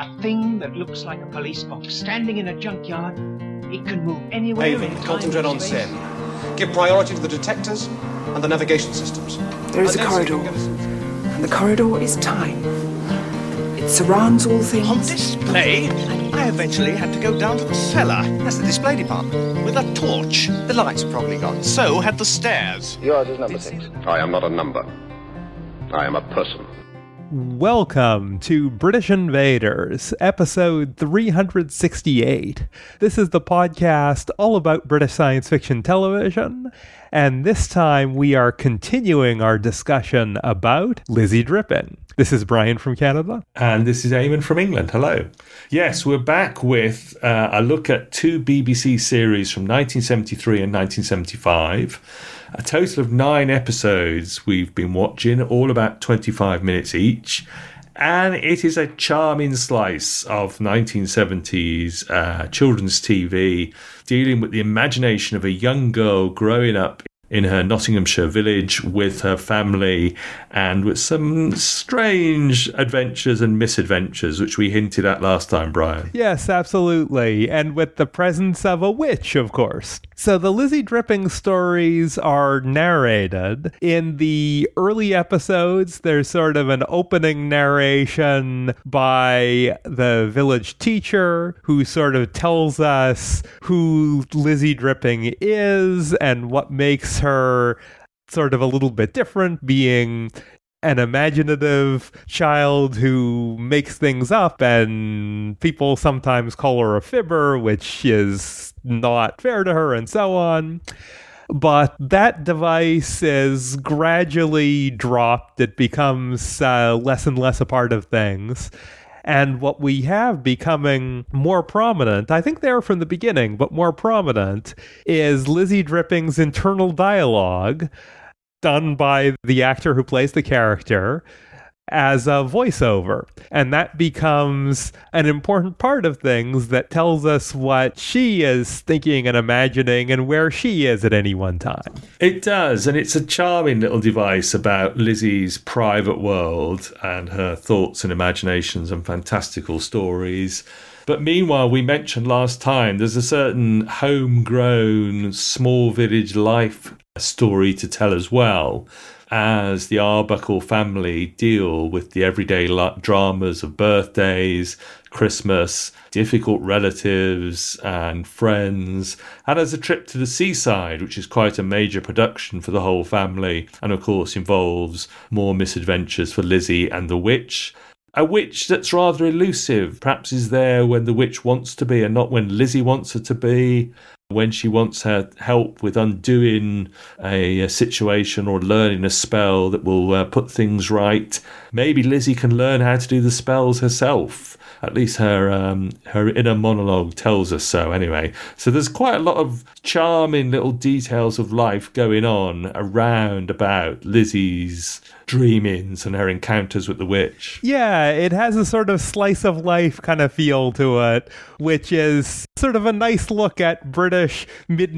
A thing that looks like a police box standing in a junkyard. It can move anywhere. Haven, concentrate on Sen. Give priority to the detectors and the navigation systems. There is a corridor, and the corridor is time. It surrounds all things. On display, I eventually had to go down to the cellar. That's the display department. With a torch. The lights are probably gone. So had the stairs. Yours is number 6. I am not a number. I am a person. Welcome to British Invaders, episode 368. This is the podcast all about British science fiction television, and this time we are continuing our discussion about Lizzie Dripping. This is Brian from Canada. And this is Eamon from England. Hello. Yes, we're back with a look at two BBC series from 1973 and 1975. A total of 9 episodes we've been watching, all about 25 minutes each. And it is a charming slice of 1970s children's TV, dealing with the imagination of a young girl growing up in her Nottinghamshire village with her family and with some strange adventures and misadventures, which we hinted at last time, Brian. Yes, absolutely. And with the presence of a witch, of course. So the Lizzie Dripping stories are narrated. In the early episodes, there's sort of an opening narration by the village teacher who sort of tells us who Lizzie Dripping is and what makes her sort of a little bit different, being an imaginative child who makes things up, and people sometimes call her a fibber, which is not fair to her, and so on. But that device is gradually dropped. It becomes less and less a part of things. And what we have becoming more prominent, I think they were from the beginning, but more prominent, is Lizzie Dripping's internal dialogue done by the actor who plays the character as a voiceover. And that becomes an important part of things that tells us what she is thinking and imagining and where she is at any one time. It does, and it's a charming little device about Lizzie's private world and her thoughts and imaginations and fantastical stories. But meanwhile, we mentioned last time, there's a certain homegrown small village life story to tell as well, as the Arbuckle family deal with the everyday dramas of birthdays, Christmas, difficult relatives and friends, and as a trip to the seaside, which is quite a major production for the whole family, and of course involves more misadventures for Lizzie and the witch. A witch that's rather elusive, perhaps is there when the witch wants to be and not when Lizzie wants her to be, when she wants her help with undoing a situation or learning a spell that will put things right. Maybe Lizzie can learn how to do the spells herself. At least her inner monologue tells us so anyway. So there's quite a lot of charming little details of life going on around about Lizzie's dreamings and her encounters with the witch. Yeah, it has a sort of slice of life kind of feel to it, which is sort of a nice look at British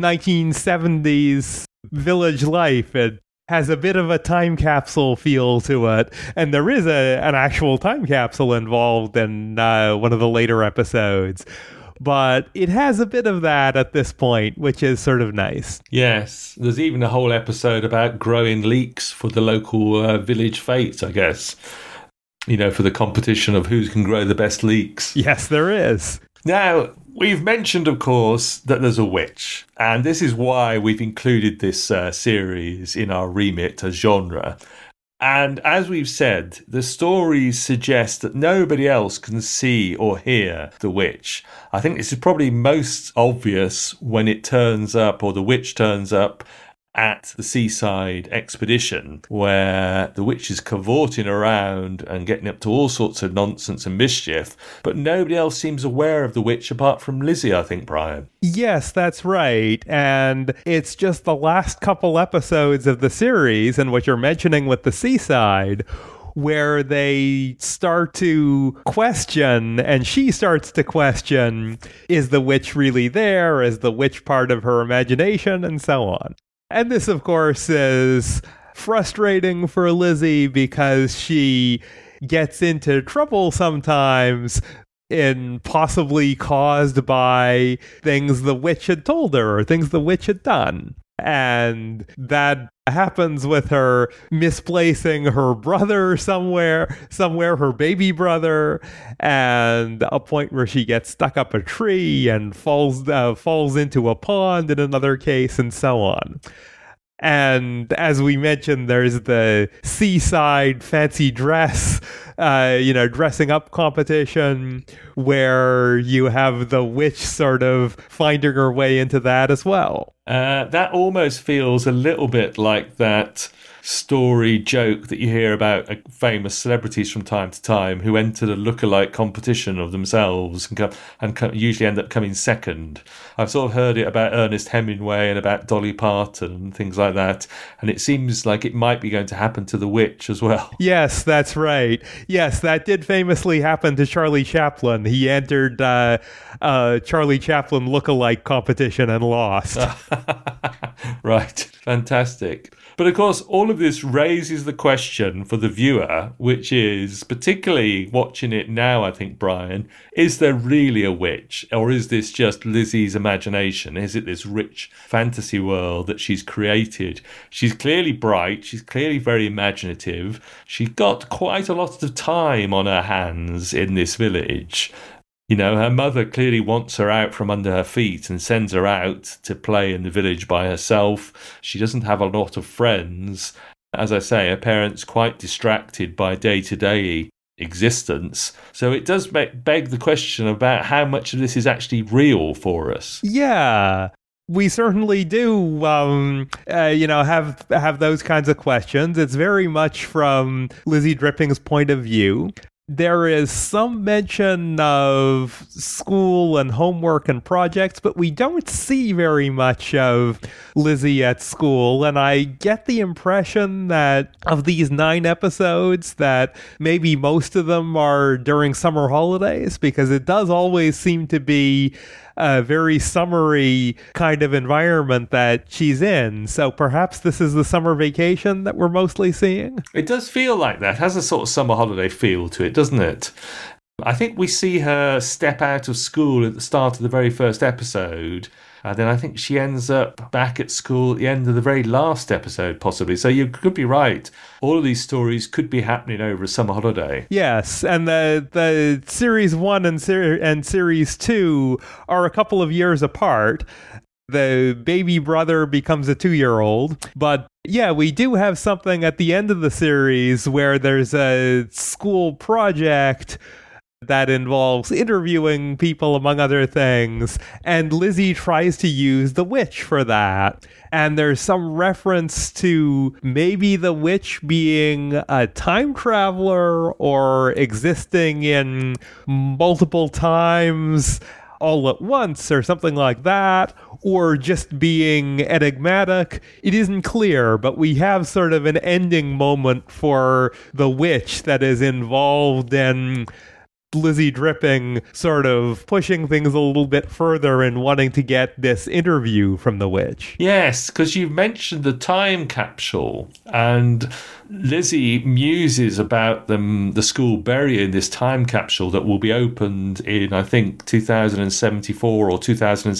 mid-1970s village life. It has a bit of a time capsule feel to it, and there is an actual time capsule involved in one of the later episodes. But it has a bit of that at this point, which is sort of nice. Yes, there's even a whole episode about growing leeks for the local village fete, I guess. You know, for the competition of who can grow the best leeks. Yes, there is. Now, we've mentioned, of course, that there's a witch. And this is why we've included this series in our remit as genre. And as we've said, the stories suggest that nobody else can see or hear the witch. I think this is probably most obvious when it turns up, or the witch turns up, at the seaside expedition, where the witch is cavorting around and getting up to all sorts of nonsense and mischief, but nobody else seems aware of the witch apart from Lizzie, I think, Brian. Yes, that's right. And it's just the last couple episodes of the series, and what you're mentioning with the seaside, where they start to question, and she starts to question, is the witch really there? Is the witch part of her imagination? And so on. And this, of course, is frustrating for Lizzie because she gets into trouble sometimes in possibly caused by things the witch had told her or things the witch had done. And that happens with her misplacing her brother somewhere, her baby brother, and a point where she gets stuck up a tree and falls into a pond in another case, and so on. And as we mentioned, there's the seaside fancy dress, dressing up competition where you have the witch sort of finding her way into that as well. That almost feels a little bit like that story joke that you hear about famous celebrities from time to time who entered a lookalike competition of themselves and usually end up coming second. I've sort of heard it about Ernest Hemingway and about Dolly Parton and things like that, and it seems like it might be going to happen to the witch as well. Yes, that's right. Yes, that did famously happen to Charlie Chaplin. He entered Charlie Chaplin lookalike competition and lost. Right, fantastic. But of course, all of this raises the question for the viewer, which is, particularly watching it now, I think, Brian, is there really a witch? Or is this just Lizzie's imagination? Is it this rich fantasy world that she's created? She's clearly bright. She's clearly very imaginative. She got quite a lot of time on her hands in this village. You know, her mother clearly wants her out from under her feet and sends her out to play in the village by herself. She doesn't have a lot of friends. As I say, her parents quite distracted by day-to-day existence. So it does beg the question about how much of this is actually real for us. Yeah. We certainly do, have those kinds of questions. It's very much from Lizzie Dripping's point of view. There is some mention of school and homework and projects, but we don't see very much of Lizzie at school. And I get the impression that of these 9 episodes, that maybe most of them are during summer holidays, because it does always seem to be a very summery kind of environment that she's in. So perhaps this is the summer vacation that we're mostly seeing. It does feel like that. It has a sort of summer holiday feel to it, doesn't it? I think we see her step out of school at the start of the very first episode. And then I think she ends up back at school at the end of the very last episode, possibly. So you could be right. All of these stories could be happening over a summer holiday. Yes, and the Series 1 and Series 2 are a couple of years apart. The baby brother becomes a 2-year-old. But yeah, we do have something at the end of the series where there's a school project that involves interviewing people, among other things, and Lizzie tries to use the witch for that. And there's some reference to maybe the witch being a time traveler or existing in multiple times all at once or something like that, or just being enigmatic. It isn't clear, but we have sort of an ending moment for the witch that is involved in Lizzie Dripping sort of pushing things a little bit further and wanting to get this interview from the witch. Yes, because you mentioned the time capsule, and Lizzie muses about the school burying this time capsule that will be opened in, I think, 2074 or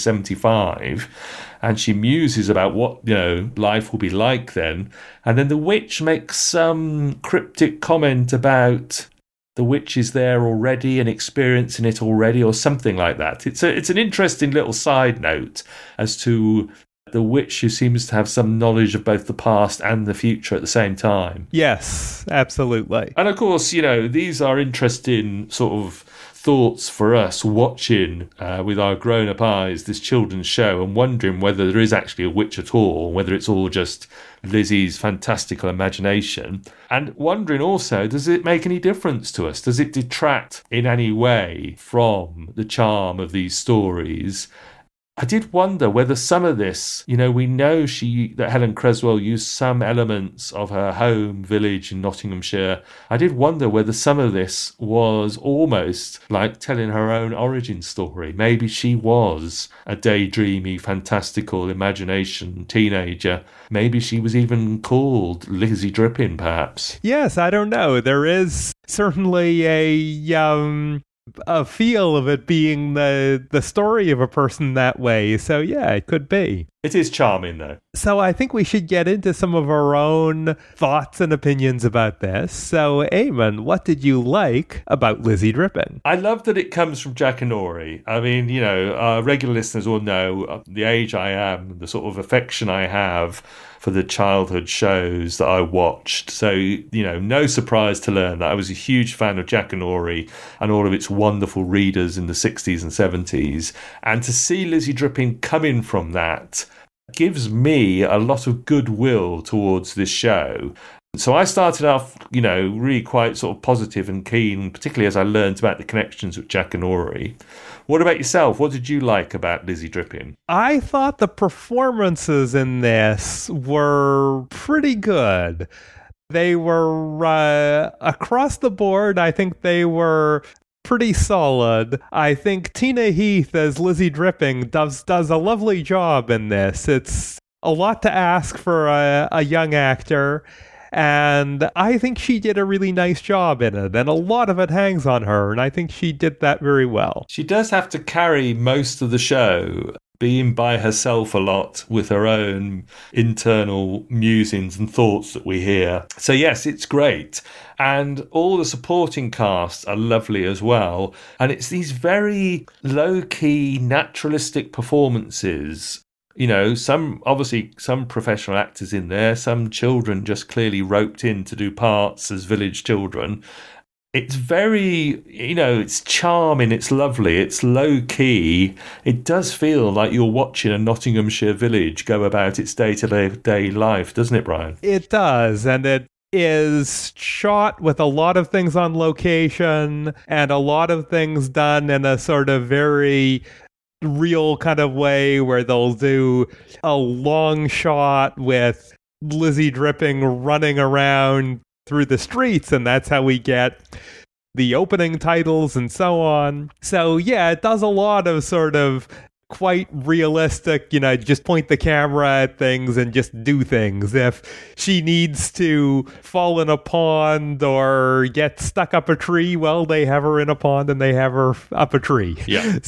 2075. And she muses about what, life will be like then. And then the witch makes some cryptic comment about the witch is there already and experiencing it already, or something like that. It's an interesting little side note as to the witch who seems to have some knowledge of both the past and the future at the same time. Yes, absolutely. And of course, these are interesting sort of thoughts for us watching with our grown-up eyes this children's show and wondering whether there is actually a witch at all, whether it's all just Lizzie's fantastical imagination, and wondering also, does it make any difference to us? Does it detract in any way from the charm of these stories? I did wonder whether some of this, we know that Helen Cresswell used some elements of her home village in Nottinghamshire. I did wonder whether some of this was almost like telling her own origin story. Maybe she was a daydreamy, fantastical imagination teenager. Maybe she was even called Lizzie Dripping, perhaps. Yes, I don't know. There is certainly a a feel of it being the story of a person that way. So yeah, it could be. It is charming, though. So I think we should get into some of our own thoughts and opinions about this. So, Eamon, what did you like about Lizzie Dripping? I love that it comes from Jackanory. I mean, you know, our regular listeners will know the age I am, the sort of affection I have for the childhood shows that I watched. So, you know, no surprise to learn that I was a huge fan of Jackanory and all of its wonderful readers in the 60s and 70s. And to see Lizzie Dripping coming from that gives me a lot of goodwill towards this show. So I started off, you know, really quite sort of positive and keen, particularly as I learned about the connections with Jackanory. What about yourself? What did you like about Lizzie Dripping? I thought the performances in this were pretty good. They were across the board. I think they were pretty solid. I think Tina Heath as Lizzie Dripping does a lovely job in this. It's a lot to ask for a young actor, and I think she did a really nice job in it, and a lot of it hangs on her, and I think she did that very well. She does have to carry most of the show, being by herself a lot with her own internal musings and thoughts that we hear. So yes, it's great. And all the supporting casts are lovely as well. And it's these very low-key, naturalistic performances. You know, some professional actors in there, some children just clearly roped in to do parts as village children. It's very, you know, it's charming, it's lovely, it's low-key. It does feel like you're watching a Nottinghamshire village go about its day-to-day life, doesn't it, Brian? It does, and it is shot with a lot of things on location and a lot of things done in a sort of very real kind of way where they'll do a long shot with Lizzie Dripping running around through the streets, and that's how we get the opening titles and so on. So yeah, it does a lot of sort of quite realistic, you know, just point the camera at things and just do things. If she needs to fall in a pond or get stuck up a tree, well, they have her in a pond and they have her up a tree. Yeah.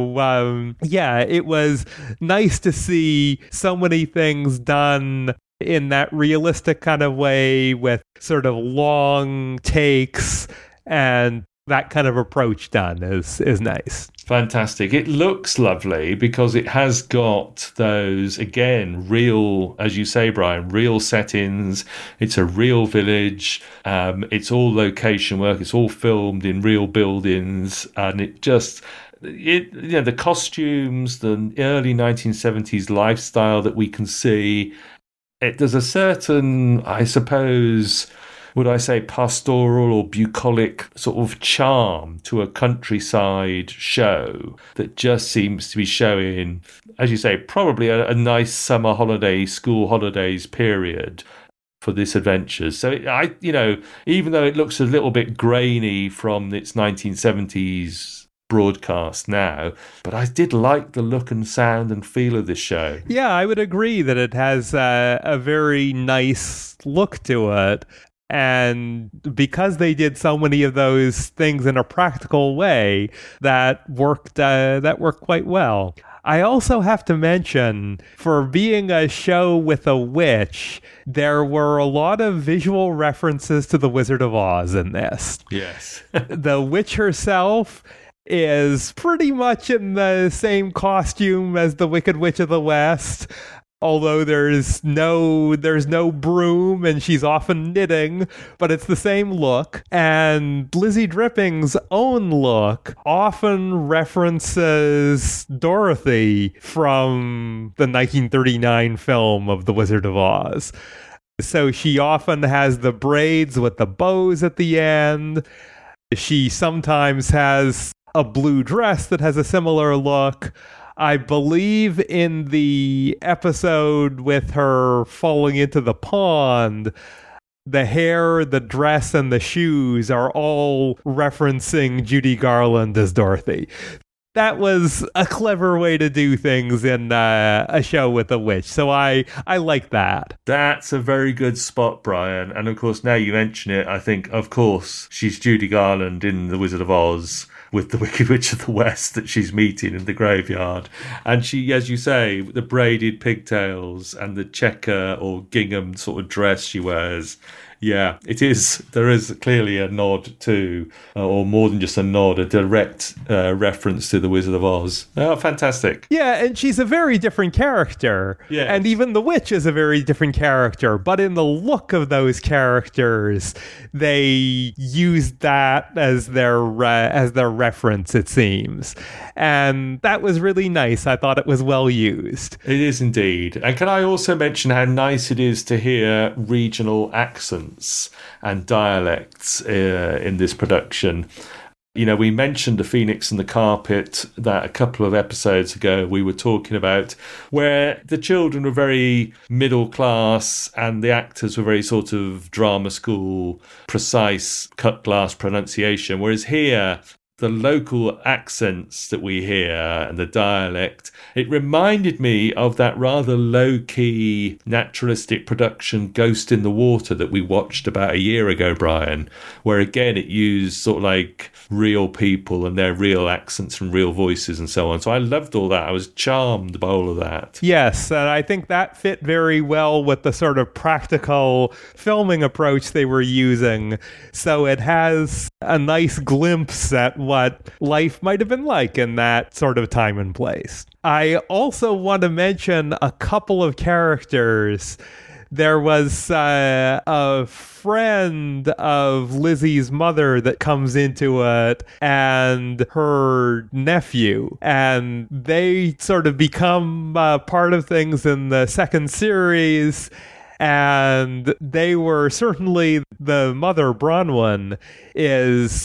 So yeah, it was nice to see so many things done in that realistic kind of way with sort of long takes, and that kind of approach done is nice. Fantastic. It looks lovely because it has got those, again, real, as you say, Brian, real settings. It's a real village. It's all location work. It's all filmed in real buildings. And the costumes, the early 1970s lifestyle that we can see, there's a certain, I suppose, would I say pastoral or bucolic sort of charm to a countryside show that just seems to be showing, as you say, probably a nice summer holiday, school holidays period for this adventure. So even though it looks a little bit grainy from its 1970s broadcast now, but I did like the look and sound and feel of this show. Yeah, I would agree that it has a very nice look to it. And because they did so many of those things in a practical way, that worked quite well. I also have to mention, for being a show with a witch, there were a lot of visual references to The Wizard of Oz in this. Yes. The witch herself is pretty much in the same costume as the Wicked Witch of the West, although there's no broom and she's often knitting, but it's the same look. And Lizzie Dripping's own look often references Dorothy from the 1939 film of The Wizard of Oz. So she often has the braids with the bows at the end. She sometimes has a blue dress that has a similar look. I believe in the episode with her falling into the pond, the hair, the dress, and the shoes are all referencing Judy Garland as Dorothy. That was a clever way to do things in a show with a witch, so I like that. That's a very good spot, Brian. And of course, now you mention it, I think, of course, she's Judy Garland in The Wizard of Oz. with the Wicked Witch of the West that she's meeting in the graveyard. And she, as you say, the braided pigtails and the checker or gingham sort of dress she wears. Yeah, it is. There is clearly a nod to, or more than just a nod, a direct reference to The Wizard of Oz. Oh, fantastic. Yeah, and she's a very different character. Yes. And even the witch is a very different character. But in the look of those characters, they used that as their reference, it seems. And that was really nice. I thought it was well used. It is indeed. And can I also mention how nice it is to hear regional accents and dialects in this production? You know, we mentioned The Phoenix and the Carpet that a couple of episodes ago we were talking about, where the children were very middle class and the actors were very sort of drama school, precise cut glass pronunciation, whereas here the local accents that we hear and the dialect, it reminded me of that rather low-key naturalistic production Ghost in the Water that we watched about a year ago, Brian, where again it used sort of like real people and their real accents and real voices and so on. So I loved all that. I was charmed by all of that. Yes, and I think that fit very well with the sort of practical filming approach they were using. So it has a nice glimpse at what life might have been like in that sort of time and place. I also want to mention a couple of characters. There was a friend of Lizzie's mother that comes into it and her nephew, and they sort of become part of things in the second series. And they were certainly, the mother, Bronwyn, is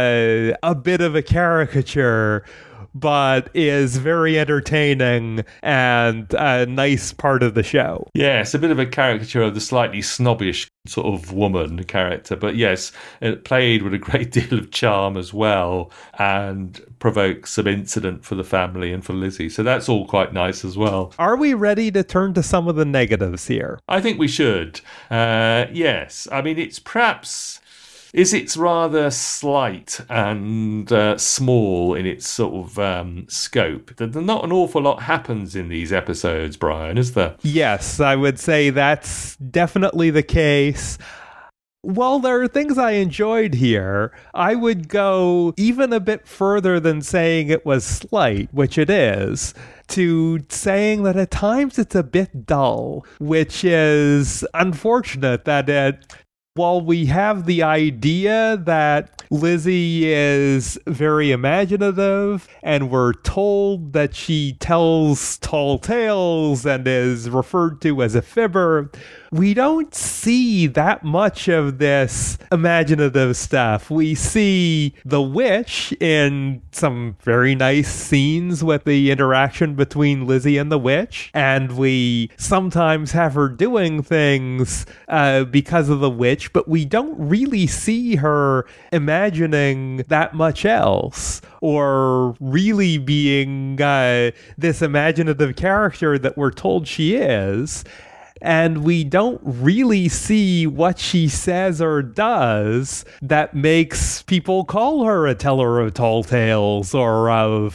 a bit of a caricature, but is very entertaining and a nice part of the show. Yes, a bit of a caricature of the slightly snobbish sort of woman character, but yes, it played with a great deal of charm as well and provokes some incident for the family and for Lizzie. So that's all quite nice as well. Are we ready to turn to some of the negatives here? I think we should. Yes. I mean, it's perhaps... it's rather slight and small in its sort of scope. Not an awful lot happens in these episodes, Brian, is there? Yes, I would say that's definitely the case. While there are things I enjoyed here, I would go even a bit further than saying it was slight, which it is, to saying that at times it's a bit dull, which is unfortunate that while we have the idea that Lizzie is very imaginative and we're told that she tells tall tales and is referred to as a fibber, we don't see that much of this imaginative stuff. We see the witch in some very nice scenes with the interaction between Lizzie and the witch, and we sometimes have her doing things because of the witch, but we don't really see her imagining that much else or really being this imaginative character that we're told she is. And we don't really see what she says or does that makes people call her a teller of tall tales or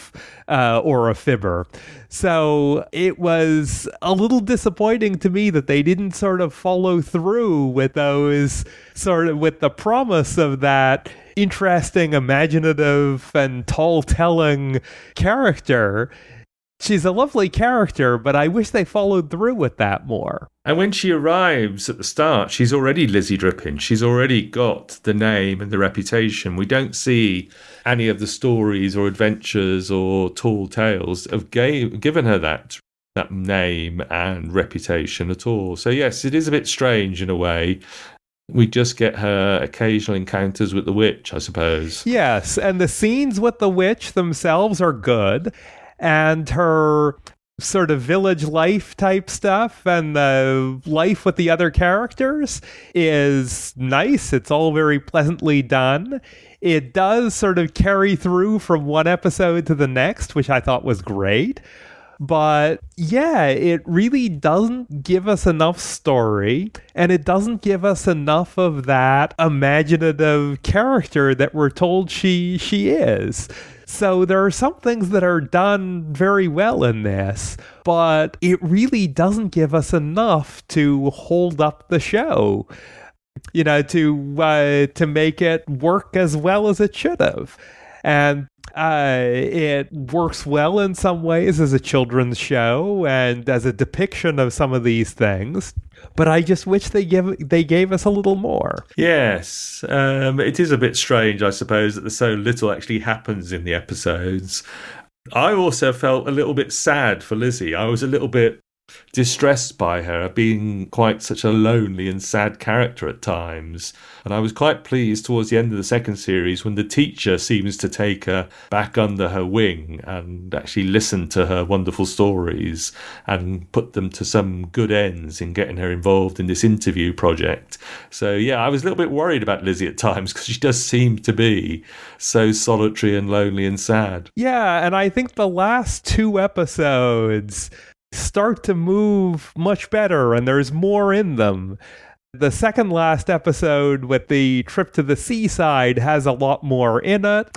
a fibber. So it was a little disappointing to me that they didn't sort of follow through with those with the promise of that interesting, imaginative, and tall-telling character. She's a lovely character, but I wish they followed through with that more. And when she arrives at the start, she's already Lizzie Dripping. She's already got the name and the reputation. We don't see any of the stories or adventures or tall tales of given her that name and reputation at all. So yes, it is a bit strange in a way. We just get her occasional encounters with the witch, I suppose. Yes, and the scenes with the witch themselves are good. And her sort of village life type stuff and the life with the other characters is nice. It's all very pleasantly done. It does sort of carry through from one episode to the next, which I thought was great. But yeah, it really doesn't give us enough story, and it doesn't give us enough of that imaginative character that we're told she is. So there are some things that are done very well in this, but it really doesn't give us enough to hold up the show, you know, to make it work as well as it should have. And it works well in some ways as a children's show and as a depiction of some of these things, but I just wish they gave us a little more. Yes, it is a bit strange, I suppose, that so little actually happens in the episodes. I also felt a little bit sad for Lizzie. I was a little bit distressed by her being quite such a lonely and sad character at times, and I was quite pleased towards the end of the second series when the teacher seems to take her back under her wing and actually listen to her wonderful stories and put them to some good ends in getting her involved in this interview project. So yeah, I was a little bit worried about Lizzie at times because she does seem to be so solitary and lonely and sad. Yeah, and I think the last 2 episodes start to move much better, and there's more in them. The second last episode with the trip to the seaside has a lot more in it,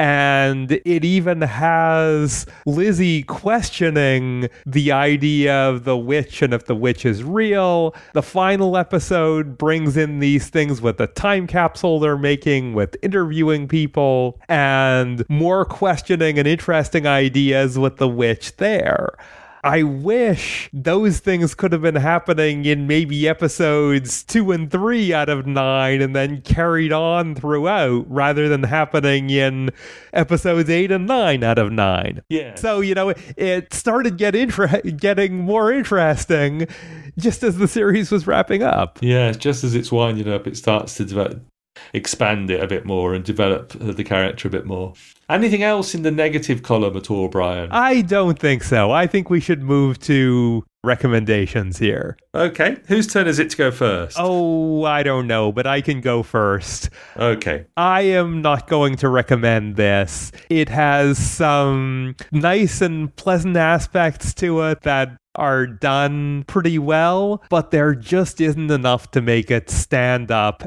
and it even has Lizzie questioning the idea of the witch and if the witch is real. The final episode brings in these things with the time capsule they're making, with interviewing people, and more questioning and interesting ideas with the witch there. I wish those things could have been happening in maybe episodes 2 and 3 out of 9 and then carried on throughout rather than happening in episodes 8 and 9 out of 9. Yeah. So, you know, it started getting more interesting just as the series was wrapping up. Yeah, just as it's winding up, it starts to expand it a bit more and develop the character a bit more. Anything else in the negative column at all, Brian? I don't think so. I think we should move to recommendations here. Okay. Whose turn is it to go first? Oh, I don't know, but I can go first. Okay. I am not going to recommend this. It has some nice and pleasant aspects to it that are done pretty well, but there just isn't enough to make it stand up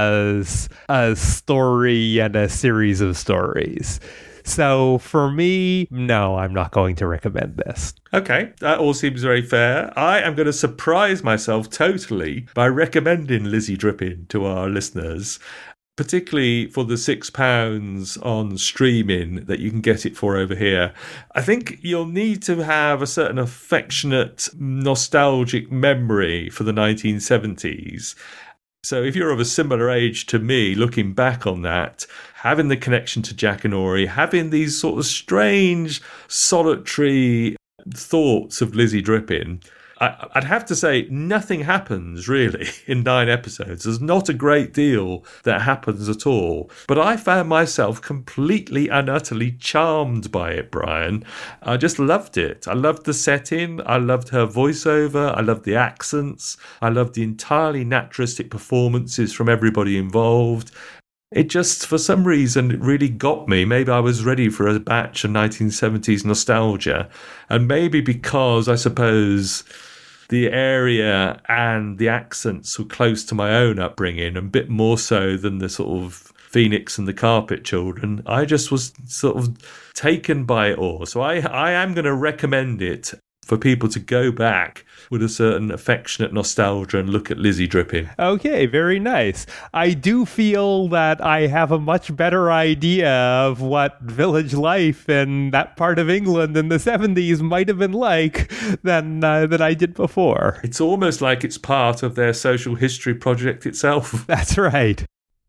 as a story and a series of stories. So for me, no, I'm not going to recommend this. Okay, that all seems very fair. I am going to surprise myself totally by recommending Lizzie Dripping to our listeners, particularly for the £6 on streaming that you can get it for over here. I think you'll need to have a certain affectionate, nostalgic memory for the 1970s. So if you're of a similar age to me, looking back on that, having the connection to Jackanory, having these sort of strange, solitary thoughts of Lizzie Dripping, I'd have to say nothing happens really in 9 episodes. There's not a great deal that happens at all. But I found myself completely and utterly charmed by it, Brian. I just loved it. I loved the setting. I loved her voiceover. I loved the accents. I loved the entirely naturalistic performances from everybody involved. It just, for some reason, it really got me. Maybe I was ready for a batch of 1970s nostalgia. And maybe because, I suppose, the area and the accents were close to my own upbringing, a bit more so than the sort of Phoenix and the Carpet Children, I just was sort of taken by it all. So I am going to recommend it for people to go back with a certain affectionate nostalgia and look at Lizzie Dripping. Okay, very nice. I do feel that I have a much better idea of what village life in that part of England in the 70s might have been like than I did before. It's almost like it's part of their social history project itself. That's right.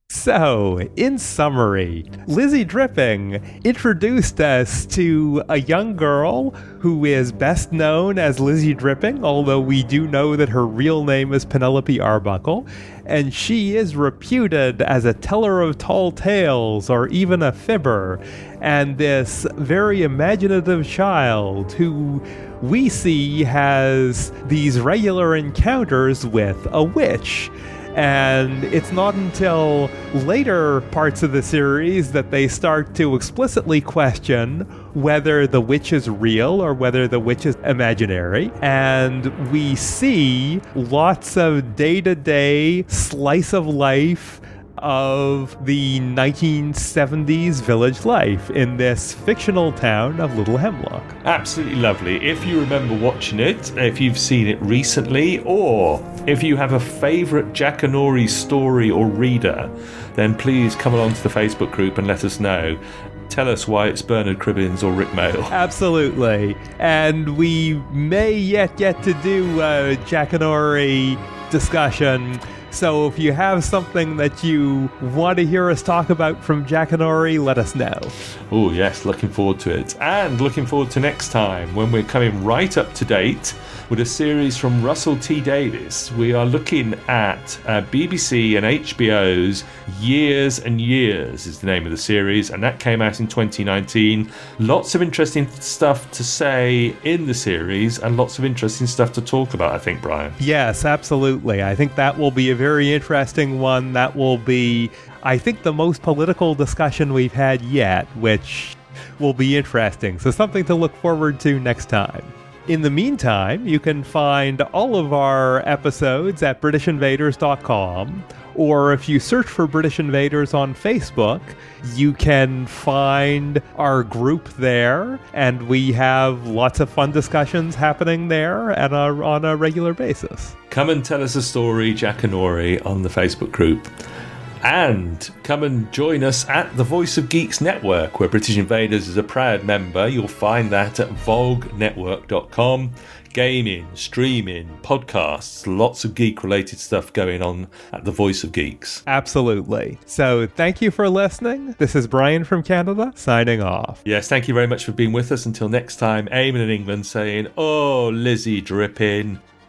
So, in summary, Lizzie Dripping introduced us to a young girl who is best known as Lizzie Dripping, although we do know that her real name is Penelope Arbuckle, and she is reputed as a teller of tall tales or even a fibber, and this very imaginative child who we see has these regular encounters with a witch. And it's not until later parts of the series that they start to explicitly question whether the witch is real or whether the witch is imaginary. And we see lots of day-to-day slice of life of the 1970s village life in this fictional town of Little Hemlock. Absolutely lovely. If you remember watching it, if you've seen it recently, or if you have a favourite Jackanory story or reader, then please come along to the Facebook group and let us know. Tell us why it's Bernard Cribbins or Rick Mayall. Absolutely. And we may yet get to do a Jackanory discussion. So if you have something that you want to hear us talk about from Jackanory, let us know. Oh, yes, looking forward to it. And looking forward to next time when we're coming right up to date with a series from Russell T Davies. We are looking at BBC and HBO's Years and Years is the name of the series, and that came out in 2019. Lots of interesting stuff to say in the series and lots of interesting stuff to talk about, I think, Brian. Yes, absolutely. I think that will be a very interesting one. That will be, I think, the most political discussion we've had yet, which will be interesting. So something to look forward to next time. In the meantime, you can find all of our episodes at BritishInvaders.com, or if you search for British Invaders on Facebook, you can find our group there, and we have lots of fun discussions happening there and on a regular basis. Come and tell us a story, Jackanory, on the Facebook group. And come and join us at the Voice of Geeks Network, where British Invaders is a proud member. You'll find that at vognetwork.com. Gaming, streaming, podcasts, lots of geek-related stuff going on at the Voice of Geeks. Absolutely. So thank you for listening. This is Brian from Canada, signing off. Yes, thank you very much for being with us. Until next time, Eamon in England saying, "Oh, Lizzie dripping."